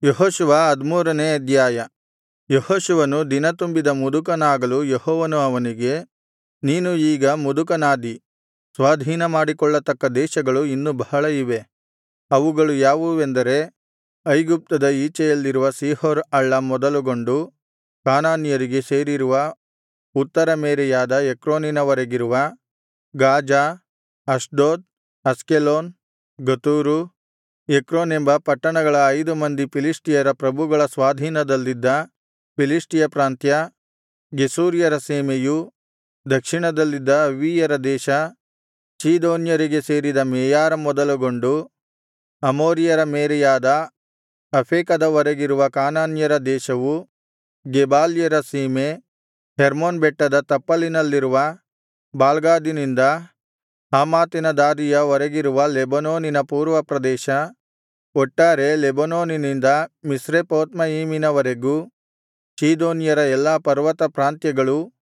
ಯೆಹೋಶುವ 13ನೇ ಅಧ್ಯಾಯ. ಯೆಹೋಶುವನು ದಿನತುಂಬಿದ ಮುದುಕನಾಗಲು ಯೆಹೋವನು ಅವನಿಗೆ, ನೀನು ಈಗ ಮುದುಕನಾದಿ, ಸ್ವಾಧೀನಮಾಡಿಕೊಳ್ಳತಕ್ಕ ದೇಶಗಳು ಇನ್ನೂ ಬಹಳ ಇವೆ. ಅವುಗಳು ಯಾವುವೆಂದರೆ, ಐಗುಪ್ತದ ಈಚೆಯಲ್ಲಿರುವ ಶೀಹೋರ್ ಹಳ್ಳ ಮೊದಲುಗೊಂಡು ಕಾನಾನ್ಯರಿಗೆ ಸೇರಿರುವ ಉತ್ತರ ಮೇರೆಯಾದ ಎಕ್ರೋನಿನವರೆಗಿರುವ ಗಾಜಾ, ಅಷ್ಡೋದ್, ಅಷ್ಕೆಲೋನ್, ಗತೂರು, ಎಕ್ರೋನ್ ಎಂಬ ಪಟ್ಟಣಗಳ 5 ಮಂದಿ ಫಿಲಿಷ್ಟಿಯರ ಪ್ರಭುಗಳ ಸ್ವಾಧೀನದಲ್ಲಿದ್ದ ಫಿಲಿಷ್ಟಿಯ ಪ್ರಾಂತ್ಯ, ಗೆಷೂರ್ಯರ ಸೀಮೆಯೂ, ದಕ್ಷಿಣದಲ್ಲಿದ್ದ ಅವ್ವೀಯರ ದೇಶ, ಚೀದೋನ್ಯರಿಗೆ ಸೇರಿದ ಮೇಯಾರ ಮೊದಲುಗೊಂಡು ಅಮೋರಿಯರ ಮೇರೆಯಾದ ಅಫೇಕದವರೆಗಿರುವ ಕಾನಾನ್ಯರ ದೇಶವು, ಗೆಬಾಲ್ಯರ ಸೀಮೆ, ಹೆರ್ಮೋನ್ ಬೆಟ್ಟದ ತಪ್ಪಲಿನಲ್ಲಿರುವ ಬಾಲ್ಗಾದಿನಿಂದ ಹಮಾತಿನ ದಾರಿಯ ವರೆಗಿರುವ ಲೆಬನೋನಿನ ಪೂರ್ವ ಪ್ರದೇಶ, ಒಟ್ಟಾರೆ ಲೆಬನೋನಿನಿಂದ ಮಿಸ್ರೆಪೋತ್ಮಯಿಮಿನವರೆಗೂ ಚೀದೋನ್ಯರ ಎಲ್ಲಾ ಪರ್ವತ ಪ್ರಾಂತ್ಯಗಳೂ.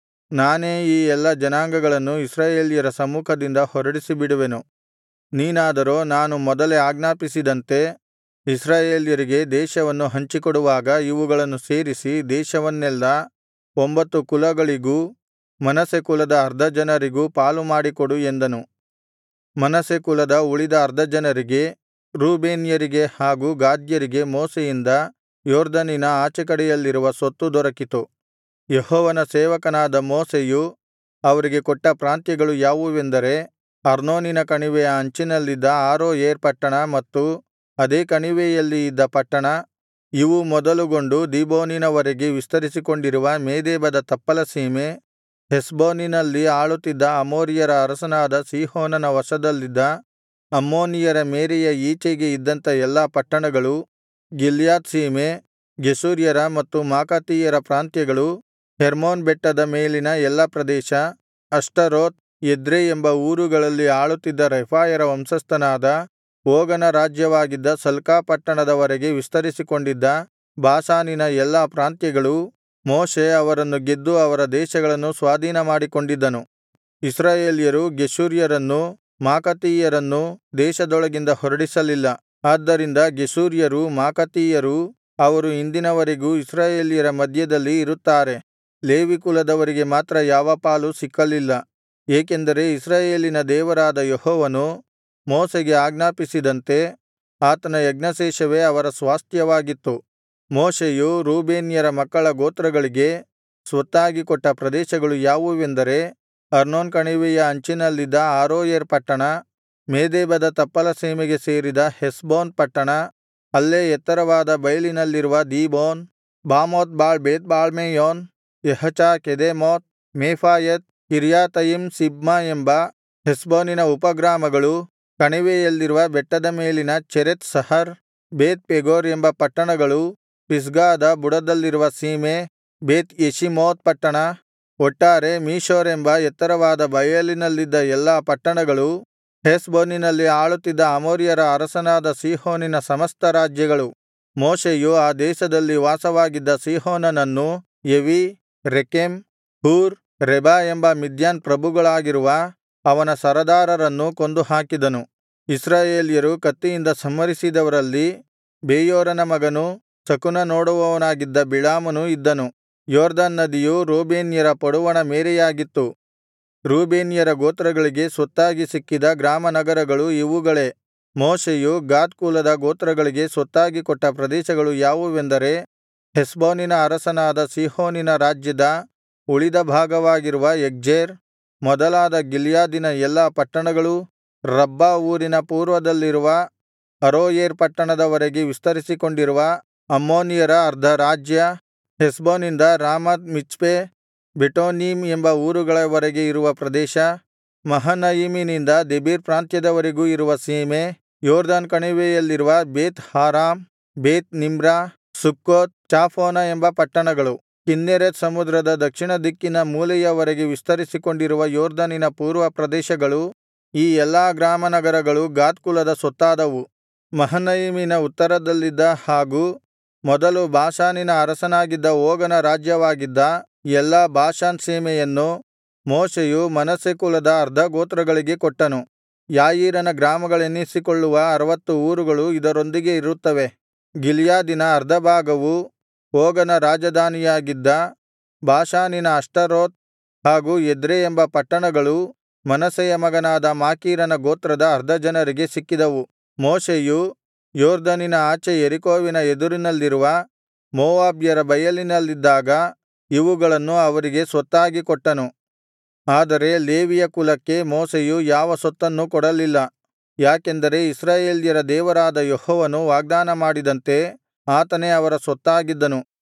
ನಾನೇ ಈ ಎಲ್ಲಾ ಜನಾಂಗಗಳನ್ನು ಇಸ್ರಾಯೇಲ್ಯರ ಸಮ್ಮುಖದಿಂದ ಹೊರಡಿಸಿಬಿಡುವೆನು. ನೀನಾದರೋ ನಾನು ಮೊದಲೇ ಆಜ್ಞಾಪಿಸಿದಂತೆ ಇಸ್ರಾಯೇಲ್ಯರಿಗೆ ದೇಶವನ್ನು ಹಂಚಿಕೊಡುವಾಗ ಇವುಗಳನ್ನು ಸೇರಿಸಿ ದೇಶವನ್ನೆಲ್ಲಾ 9 ಕುಲಗಳಿಗೂ ಮನಸ್ಸೆ ಕುಲದ ಅರ್ಧ ಜನರಿಗೂ ಪಾಲುಮಾಡಿಕೊಡು ಎಂದನು. ಮನಸ್ಸೆ ಕುಲದ ಉಳಿದ ಅರ್ಧ ಜನರಿಗೆ, ರೂಬೇನ್ಯರಿಗೆ ಹಾಗೂ ಗಾದ್ಯರಿಗೆ ಮೋಶೆಯಿಂದ ಯೊರ್ದನಿನ ಆಚೆಕಡೆಯಲ್ಲಿರುವ ಸ್ವತ್ತು ದೊರಕಿತು. ಯೆಹೋವನ ಸೇವಕನಾದ ಮೋಶೆಯು ಅವರಿಗೆ ಕೊಟ್ಟ ಪ್ರಾಂತ್ಯಗಳು ಯಾವುವೆಂದರೆ, ಅರ್ನೋನಿನ ಕಣಿವೆಯ ಅಂಚಿನಲ್ಲಿದ್ದ ಆರೋಯೇರ್ ಪಟ್ಟಣ ಮತ್ತು ಅದೇ ಕಣಿವೆಯಲ್ಲಿ ಇದ್ದ ಪಟ್ಟಣ, ಇವು ಮೊದಲುಗೊಂಡು ದೀಬೋನಿನವರೆಗೆ ವಿಸ್ತರಿಸಿಕೊಂಡಿರುವ ಮೇದೆಬದ ತಪ್ಪಲ ಸೀಮೆ, ಹೆಷ್ಬೋನಿನಲ್ಲಿ ಆಳುತ್ತಿದ್ದ ಅಮೋರಿಯರ ಅರಸನಾದ ಸೀಹೋನನ ವಶದಲ್ಲಿದ್ದ ಅಮ್ಮೋನಿಯರ ಮೇರೆಯ ಈಚೆಗೆ ಇದ್ದಂಥ ಎಲ್ಲಾ ಪಟ್ಟಣಗಳು, ಗಿಲ್ಯಾದ್ ಸೀಮೆ, ಗೆಷೂರ್ಯರ ಮತ್ತು ಮಾಕಾತಿಯರ ಪ್ರಾಂತ್ಯಗಳು, ಹೆರ್ಮೋನ್ ಬೆಟ್ಟದ ಮೇಲಿನ ಎಲ್ಲಾ ಪ್ರದೇಶ, ಅಷ್ಟರೋತ್, ಎದ್ರೈ ಎಂಬ ಊರುಗಳಲ್ಲಿ ಆಳುತ್ತಿದ್ದ ರೆಫಾಯರ ವಂಶಸ್ಥನಾದ ಓಗನ ರಾಜ್ಯವಾಗಿದ್ದ ಸಲ್ಕಾ ಪಟ್ಟಣದವರೆಗೆ ವಿಸ್ತರಿಸಿಕೊಂಡಿದ್ದ ಬಾಷಾನಿನ ಎಲ್ಲಾ ಪ್ರಾಂತ್ಯಗಳೂ. ಮೋಶೆ ಅವರನ್ನು ಗೆದ್ದು ಅವರ ದೇಶಗಳನ್ನು ಸ್ವಾಧೀನಮಾಡಿಕೊಂಡಿದ್ದನು. ಇಸ್ರಾಯೇಲ್ಯರು ಗೆಷೂರ್ಯರನ್ನೂ ಮಾಕಾತಿಯರನ್ನೂ ದೇಶದೊಳಗಿಂದ ಹೊರಡಿಸಲಿಲ್ಲ. ಆದ್ದರಿಂದ ಗೆಷೂರ್ಯರೂ ಮಾಕಾತಿಯರೂ ಅವರು ಇಂದಿನವರೆಗೂ ಇಸ್ರಾಯೇಲ್ಯರ ಮಧ್ಯದಲ್ಲಿ ಇರುತ್ತಾರೆ. ಲೇವಿ ಕುಲದವರಿಗೆ ಮಾತ್ರ ಯಾವ ಪಾಲೂ ಸಿಕ್ಕಲಿಲ್ಲ, ಏಕೆಂದರೆ ಇಸ್ರಾಯೇಲಿನ ದೇವರಾದ ಯೆಹೋವನು ಮೋಶೆಗೆ ಆಜ್ಞಾಪಿಸಿದಂತೆ ಆತನ ಯಜ್ಞಶೇಷವೇ ಅವರ ಸ್ವಾಸ್ತ್ಯವಾಗಿತ್ತು. ಮೋಶೆಯು ರೂಬೇನ್ಯರ ಮಕ್ಕಳ ಗೋತ್ರಗಳಿಗೆ ಸ್ವತ್ತಾಗಿ ಕೊಟ್ಟ ಪ್ರದೇಶಗಳು ಯಾವುವೆಂದರೆ, ಅರ್ನೋನ್ ಕಣಿವೆಯ ಅಂಚಿನಲ್ಲಿದ್ದ ಆರೋಯೇರ್ ಪಟ್ಟಣ, ಮೇದೆಬದ ತಪ್ಪಲ ಸೀಮೆಗೆ ಸೇರಿದ ಹೆಷ್ಬೋನ್ ಪಟ್ಟಣ, ಅಲ್ಲೇ ಎತ್ತರವಾದ ಬೈಲಿನಲ್ಲಿರುವ ದೀಬೋನ್, ಬಾಮೋತ್ ಬಾಳ್ ಬೇತ್ಬಾಳ್ಮೆಯೋನ್, ಯಹಚ, ಕೆದೆಮೋತ್, ಮೇಫಾಯತ್, ಕಿರ್ಯಾತಯಿಮ್, ಸಿಬ್ಮಾ ಎಂಬ ಹೆಷ್ಬೋನಿನ ಉಪಗ್ರಾಮಗಳು, ಕಣಿವೆಯಲ್ಲಿರುವ ಬೆಟ್ಟದ ಮೇಲಿನ ಚೆರೆತ್ ಸಹರ್, ಬೇತ್ ಪೆಗೋರ್ ಎಂಬ ಪಟ್ಟಣಗಳು, ಪಿಸ್ಗಾದ ಬುಡದಲ್ಲಿರುವ ಸೀಮೆ, ಬೇತ್ ಯೆಷೀಮೋತ್ ಪಟ್ಟಣ, ಒಟ್ಟಾರೆ ಮೀಶೋರ್ ಎಂಬ ಎತ್ತರವಾದ ಬಯಲಿನಲ್ಲಿದ್ದ ಎಲ್ಲಾ ಪಟ್ಟಣಗಳು, ಹೆಷ್ಬೋನಿನಲ್ಲಿ ಆಳುತ್ತಿದ್ದ ಅಮೋರಿಯರ ಅರಸನಾದ ಸೀಹೋನಿನ ಸಮಸ್ತ ರಾಜ್ಯಗಳು. ಮೋಶೆಯು ಆ ದೇಶದಲ್ಲಿ ವಾಸವಾಗಿದ್ದ ಸೀಹೋನನನ್ನೂ ಎವಿ, ರೆಕೆಮ್, ಹೂರ್, ರೆಬಾ ಎಂಬ ಮಿದ್ಯಾನ್ ಪ್ರಭುಗಳಾಗಿರುವ ಅವನ ಸರದಾರರನ್ನೂ ಕೊಂದು ಹಾಕಿದನು. ಇಸ್ರಾಯೇಲ್ಯರು ಕತ್ತಿಯಿಂದ ಸಂಹರಿಸಿದವರಲ್ಲಿ ಬೇಯೋರನ ಮಗನೂ ಶಕುನ ನೋಡುವವನಾಗಿದ್ದ ಬಿಳಾಮನೂ ಇದ್ದನು. ಯೊರ್ದನ್ ನದಿಯು ರೂಬೇನ್ಯರ ಪಡುವಣ ಮೇರೆಯಾಗಿತ್ತು. ರೂಬೇನ್ಯರ ಗೋತ್ರಗಳಿಗೆ ಸ್ವತ್ತಾಗಿ ಸಿಕ್ಕಿದ ಗ್ರಾಮನಗರಗಳು ಇವುಗಳೇ. ಮೋಶೆಯು ಗಾದ್ ಕುಲದ ಗೋತ್ರಗಳಿಗೆ ಸ್ವತ್ತಾಗಿ ಕೊಟ್ಟ ಪ್ರದೇಶಗಳು ಯಾವುವೆಂದರೆ, ಹೆಷ್ಬೋನಿನ ಅರಸನಾದ ಸೀಹೋನಿನ ರಾಜ್ಯದ ಉಳಿದ ಭಾಗವಾಗಿರುವ ಯಗ್ಜೇರ್ ಮೊದಲಾದ ಗಿಲ್ಯಾದಿನ ಎಲ್ಲಾ ಪಟ್ಟಣಗಳೂ, ರಬ್ಬಾ ಊರಿನ ಪೂರ್ವದಲ್ಲಿರುವ ಅರೋಯೇರ್ ಪಟ್ಟಣದವರೆಗೆ ವಿಸ್ತರಿಸಿಕೊಂಡಿರುವ ಅಮ್ಮೋನಿಯರ ಅರ್ಧ ರಾಜ್ಯ, ಹೆಷ್ಬೋನಿಂದ ರಾಮತ್ ಮಿಚ್ಪೆ, ಬೆಟೋನೀಮ್ ಎಂಬ ಊರುಗಳವರೆಗೆ ಇರುವ ಪ್ರದೇಶ, ಮಹನಯಿಮಿನಿಂದ ದೆಬೀರ್ ಪ್ರಾಂತ್ಯದವರೆಗೂ ಇರುವ ಸೀಮೆ, ಯೊರ್ದನ್ ಕಣಿವೆಯಲ್ಲಿರುವ ಬೇತ್ ಹಾರಾಮ್, ಬೇತ್ ನಿಮ್ರಾ, ಸುಕ್ಕೋತ್, ಚಾಫೋನ ಎಂಬ ಪಟ್ಟಣಗಳು, ಕಿನ್ನೆರೆತ್ ಸಮುದ್ರದ ದಕ್ಷಿಣ ದಿಕ್ಕಿನ ಮೂಲೆಯವರೆಗೆ ವಿಸ್ತರಿಸಿಕೊಂಡಿರುವ ಯೊರ್ದನಿನ ಪೂರ್ವ ಪ್ರದೇಶಗಳು. ಈ ಎಲ್ಲಾ ಗ್ರಾಮನಗರಗಳು ಗಾದ್ ಕುಲದ ಸ್ವತ್ತಾದವು. ಮಹನಯಿಮಿನ ಉತ್ತರದಲ್ಲಿದ್ದ ಹಾಗೂ ಮೊದಲು ಬಾಷಾನಿನ ಅರಸನಾಗಿದ್ದ ಓಗನ ರಾಜ್ಯವಾಗಿದ್ದ ಎಲ್ಲಾ ಬಾಷಾನ್ ಸೀಮೆಯನ್ನು ಮೋಶೆಯು ಮನಸ್ಸೆ ಕುಲದ ಅರ್ಧ ಗೋತ್ರಗಳಿಗೆ ಕೊಟ್ಟನು. ಯಾಯೀರನ ಗ್ರಾಮಗಳೆನ್ನಿಸಿಕೊಳ್ಳುವ 60 ಊರುಗಳು ಇದರೊಂದಿಗೆ ಇರುತ್ತವೆ. ಗಿಲ್ಯಾದಿನ ಅರ್ಧ ಭಾಗವು ಓಗನ ರಾಜಧಾನಿಯಾಗಿದ್ದ ಬಾಷಾನಿನ ಅಷ್ಟರೋತ್ ಹಾಗೂ ಎದ್ರೈ ಎಂಬ ಪಟ್ಟಣಗಳೂ ಮನಸ್ಸೆಯ ಮಗನಾದ ಮಾಕೀರನ ಗೋತ್ರದ ಅರ್ಧ ಜನರಿಗೆ ಸಿಕ್ಕಿದವು. ಮೋಶೆಯು ಯೊರ್ದನಿನ ಆಚೆ ಯೆರಿಕೋವಿನ ಎದುರಿನಲ್ಲಿರುವ ಮೋವಾಬ್ಯರ ಬಯಲಿನಲ್ಲಿದ್ದಾಗ ಇವುಗಳನ್ನು ಅವರಿಗೆ ಸ್ವತ್ತಾಗಿ ಕೊಟ್ಟನು. ಆದರೆ ಲೇವಿಯ ಕುಲಕ್ಕೆ ಮೋಶೆಯು ಯಾವ ಸ್ವತ್ತನ್ನೂ ಕೊಡಲಿಲ್ಲ, ಯಾಕೆಂದರೆ ಇಸ್ರಾಯೇಲ್ಯರ ದೇವರಾದ ಯೆಹೋವನು ವಾಗ್ದಾನ ಮಾಡಿದಂತೆ ಆತನೇ ಅವರ ಸ್ವತ್ತಾಗಿದ್ದನು.